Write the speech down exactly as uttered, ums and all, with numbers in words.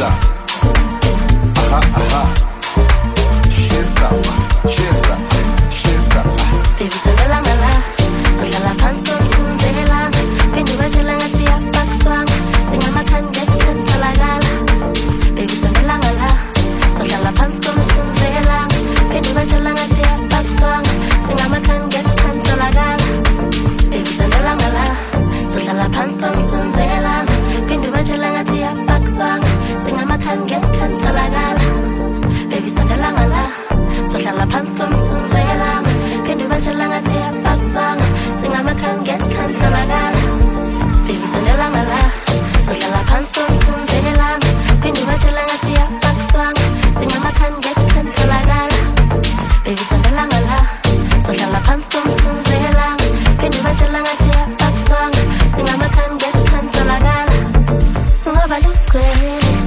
Shiza. Aha, aha. Shiza, shiza, shiza. Baby, so la la la. So la la pants don't tune say la. When you watch la ngati ya back swang. Sing ama kan get kan talagala. Baby, so la la la. So la la pants don't tune say la. When you watch la ngati ya back swang. Sing ama kan get kan talagala. Baby, so la la la. So la la pants don't tune say la. When you watch la ngati ya back swang. Sing ama kan get kan talagala. Baby, so la la la. So la pants come soon, so you lang. Can you watch a lang at your back song? Sing I'm a can get can't tell a gal. Baby, so la la la. So la pants come soon, so you lang. Can you watch a lang at your back song? Sing I'm a can get can't tell a gal. Baby, so la la la. So la pants come soon, so you lang. Can you watch a lang at your back song? Sing I'm a can get can't tell a gal. Ngaba look.